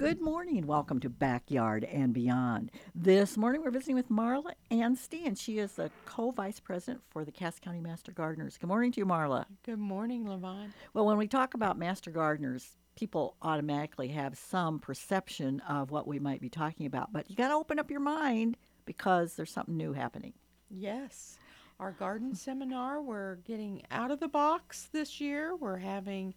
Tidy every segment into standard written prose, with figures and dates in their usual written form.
Good morning. Welcome to Backyard and Beyond. This morning we're visiting with Marla Anstey, and she is the co-vice president for the Cass County Master Gardeners. Good morning to you, Marla. Good morning, Levon. Well, when we talk about Master Gardeners, people automatically have some perception of what we might be talking about, but you got to open up your mind because there's something new happening. Yes, our garden seminar, we're getting out of the box this year. We're having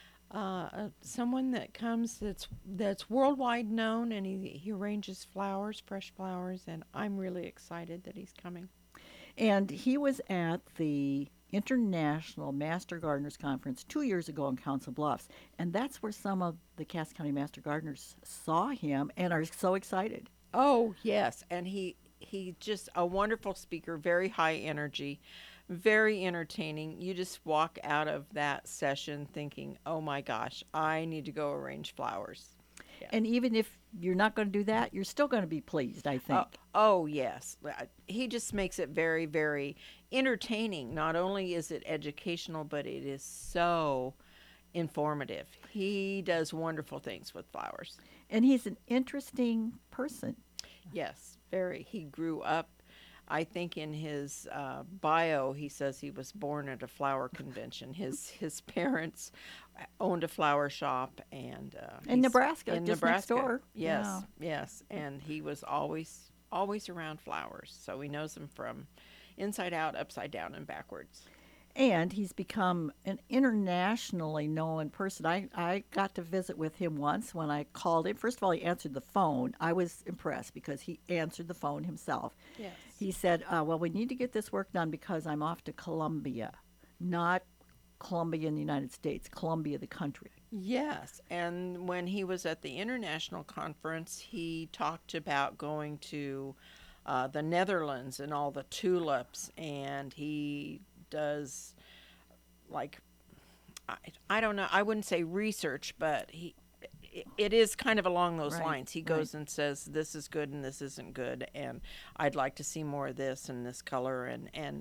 someone that comes that's worldwide known, and he arranges flowers, fresh flowers, and I'm really excited that he's coming. And he was at the International Master Gardeners Conference 2 years ago in Council Bluffs. And that's where some of the Cass County Master Gardeners saw him and are so excited. Oh yes, and he just a wonderful speaker, very high energy, very entertaining. You just walk out of that session thinking, "Oh my gosh, I need to go arrange flowers." Yeah. And even if you're not going to do that, you're still going to be pleased, I Oh, think. oh yes. He just makes it very, very entertaining. Not only is it educational, but it is so informative. He does wonderful things with flowers. And he's an interesting person. Yes, very. He grew up, I think in his bio, he says he was born at a flower convention. His parents owned a flower shop, and In he's Nebraska, in just next Nebraska. door. Yeah. Yes, yes, and he was always around flowers, so he knows them from inside out, upside down, and backwards. And he's become an internationally known person. I got to visit with him once when I called him. First of all, he answered the phone. I was impressed because he answered the phone himself. Yes. He said, well, we need to get this work done because I'm off to Colombia, not Colombia in the United States, Colombia, the country. Yes, and when he was at the international conference, he talked about going to the Netherlands and all the tulips, and he does like I, I don't know. I wouldn't say research, but it is kind of along those Right, lines. He right. goes and says this is good and this isn't good, and I'd like to see more of this and this color, and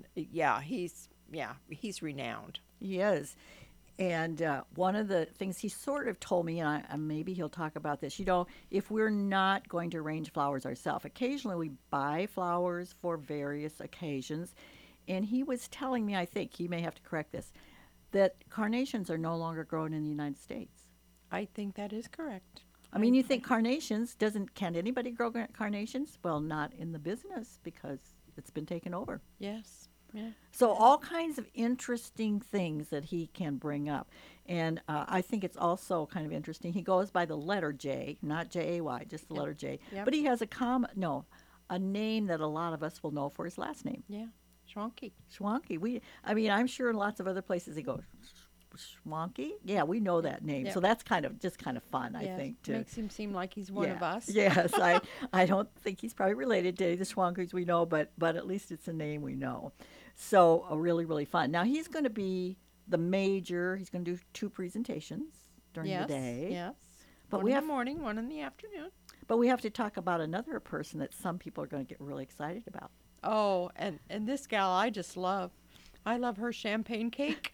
he's renowned. He is. And one of the things he sort of told me, and maybe he'll talk about this, if we're not going to arrange flowers ourselves, occasionally we buy flowers for various occasions. And he was telling me, I think he may have to correct this, that carnations are no longer grown in the United States. I think that is correct. I mean, you think carnations, can't anybody grow carnations? Well, not in the business because it's been taken over. Yes. Yeah. So all kinds of interesting things that he can bring up, and I think it's also kind of interesting. He goes by the letter J, not Jay, just the Yep. letter J. Yep. But he has a name that a lot of us will know for his last name, Yeah. Schwanky. Schwanke. I mean, I'm sure in lots of other places they go Schwanke. Yeah, we know that name, so Yep. that's kind of fun, I Yes. think. To Makes him seem like he's one of us. yes, I don't think he's probably related to any of the Schwankers we know, but at least it's a name we know. So really really fun. Now he's going to be the major. He's going to do two presentations during the Yes. day. Yes. But One we in have the morning, one in the afternoon. but we have to talk about another person that some people are going to get really excited about. Oh, and this gal I just love. I love her champagne cake.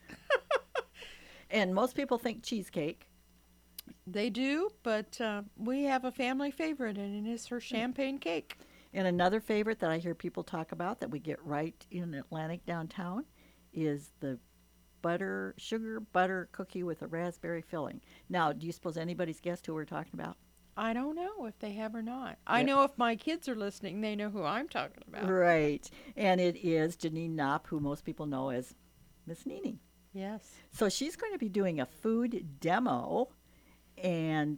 And most people think cheesecake. They do, but we have a family favorite, and it is her champagne cake. And another favorite that I hear people talk about that we get right in Atlantic downtown is the sugar butter cookie with a raspberry filling. Now, do you suppose anybody's guessed who we're talking about? I don't know if they have or not. I Yeah. know if my kids are listening, they know who I'm talking about. Right. And it is Janine Knopp, who most people know as Miss Nini. Yes. So she's going to be doing a food demo, and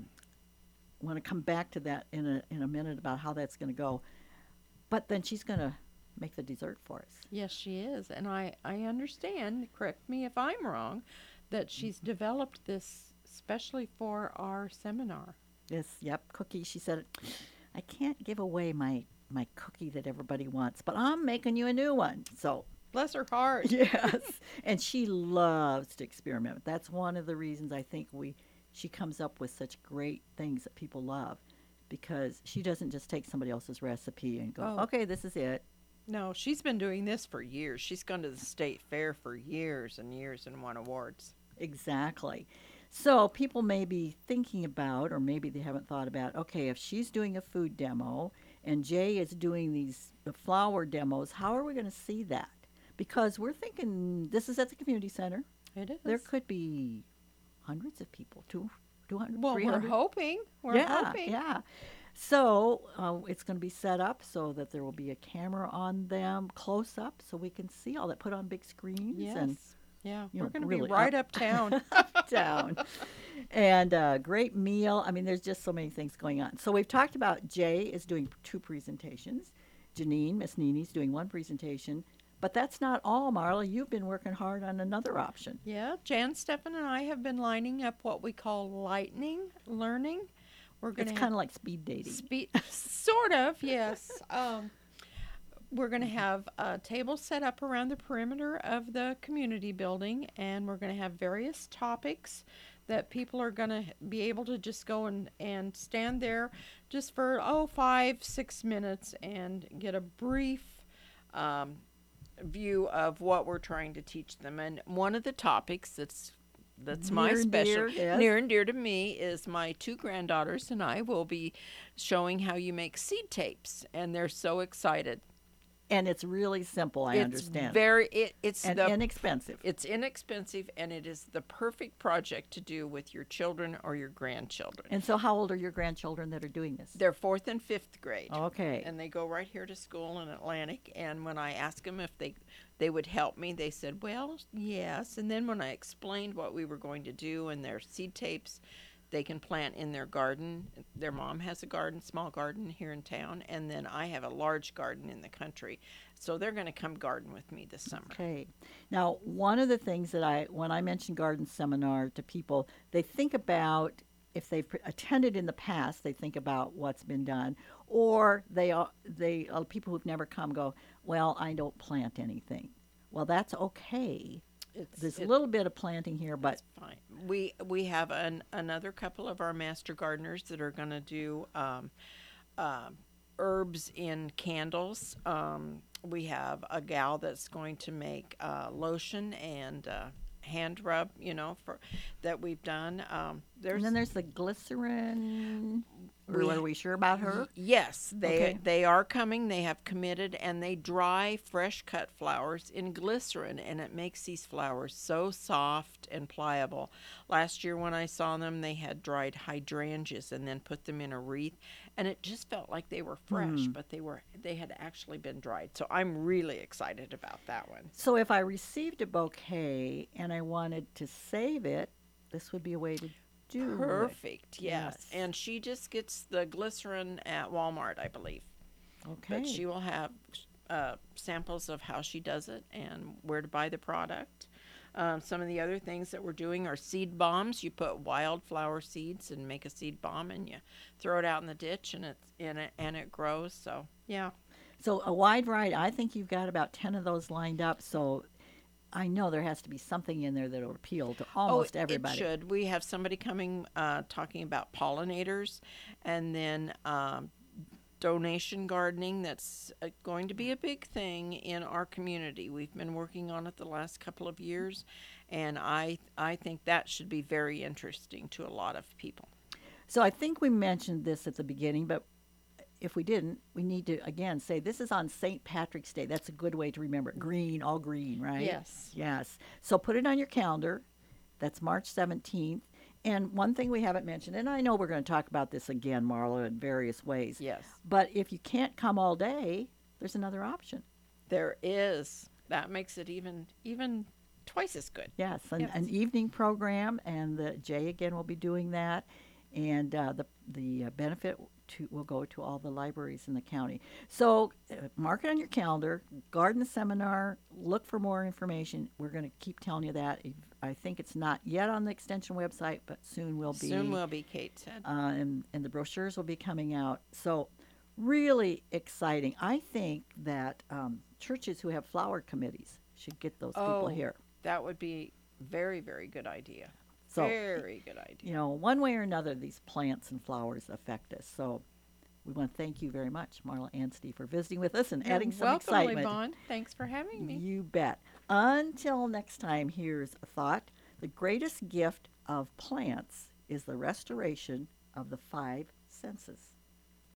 I want to come back to that in a minute about how that's going to go. But then she's going to make the dessert for us. Yes, she is. And I understand, correct me if I'm wrong, that she's developed this specially for our seminar. This, yep, cookie. She said, I can't give away my cookie that everybody wants, but I'm making you a new one. So Bless her heart. yes, and she loves to experiment. That's one of the reasons I think she comes up with such great things that people love, because she doesn't just take somebody else's recipe and go, Oh, okay, this is it. no, she's been doing this for years. She's gone to the state fair for years and years and won awards. Exactly. So people may be thinking about, or maybe they haven't thought about, okay, if she's doing a food demo and Jay is doing the flower demos, how are we going to see that? Because we're thinking this is at the community center. It is. There could be hundreds of people, 200, Well, 300. we're hoping. We're Yeah, hoping. yeah. So it's going to be set up so that there will be a camera on them close up so we can see all that, put on big screens Yes. and Yeah. you We're know, going to really be right uptown. down. And great meal. I mean, there's just so many things going on. So we've talked about Jay is doing 2 presentations. Janine, Miss Nini's doing 1 presentation. But that's not all, Marla. You've been working hard on another option. Yeah, Jan Steffen and I have been lining up what we call lightning learning. We're going It's to kind of like speed dating. sort of, yes. We're going to have a table set up around the perimeter of the community building, and we're going to have various topics that people are going to be able to just go and stand there just for 5-6 minutes and get a brief view of what we're trying to teach them. And one of the topics that's my Near and special dear, yes. near and dear to me is my 2 granddaughters and I will be showing how you make seed tapes, and they're so excited. And it's really simple, I understand. It's and inexpensive. It's inexpensive, and it is the perfect project to do with your children or your grandchildren. And so how old are your grandchildren that are doing this? They're 4th and 5th grade. Okay. And they go right here to school in Atlantic. And when I asked them if they would help me, they said, well, yes. And then when I explained what we were going to do and their seed tapes, they can plant in their garden. Their mom has a garden, small garden here in town, and then I have a large garden in the country. So they're going to come garden with me this summer. Okay. Now, one of the things that when I mention garden seminar to people, they think about, if they've attended in the past, they think about what's been done, or people who've never come go, well, I don't plant anything. Well, that's okay. There's a little bit of planting here, but That's fine. We have another couple of our master gardeners that are going to do herbs in candles. We have a gal that's going to make lotion and hand rub, for that we've done. and then there's the glycerin. Are we sure about her? Yes, Okay. they are coming. They have committed, and they dry fresh cut flowers in glycerin, and it makes these flowers so soft and pliable. Last year when I saw them, they had dried hydrangeas and then put them in a wreath, and it just felt like they were fresh, but they had actually been dried. So I'm really excited about that one. So if I received a bouquet and I wanted to save it, this would be a way to do it. Perfect. Yes. Yes. And she just gets the glycerin at Walmart, I believe. Okay. But she will have samples of how she does it and where to buy the product. Some of the other things that we're doing are seed bombs. You put wildflower seeds and make a seed bomb, and you throw it out in the ditch, and it grows. So yeah, So a wide variety. I think you've got about 10 of those lined up. So I know there has to be something in there that will appeal to almost everybody. It should. We have somebody coming talking about pollinators, and then donation gardening. That's going to be a big thing in our community. We've been working on it the last couple of years, and I think that should be very interesting to a lot of people. So I think we mentioned this at the beginning, but if we didn't, we need to again say this is on St. Patrick's Day. That's a good way to remember it. Green, all green, right? Yes. Yes. So put it on your calendar. That's March 17th. And one thing we haven't mentioned, and I know we're going to talk about this again, Marla, in various ways. Yes. But if you can't come all day, there's another option. There is. That makes it even twice as good. Yes, Yes. an evening program, and Jay again will be doing that, and the benefit will go to all the libraries in the county. So mark it on your calendar. Garden seminar. Look for more information. We're going to keep telling you that. I think it's not yet on the extension website, but soon will be. Soon will be, Kate said. And the brochures will be coming out. So really exciting. I think that churches who have flower committees should get those people here. That would be very, very good idea. So, Very good idea. one way or another, these plants and flowers affect us. So we want to thank you very much, Marla Anstey, for visiting with us and adding some welcome, excitement. Yvonne. Thanks for having me. You bet. Until next time, here's a thought. The greatest gift of plants is the restoration of the five senses.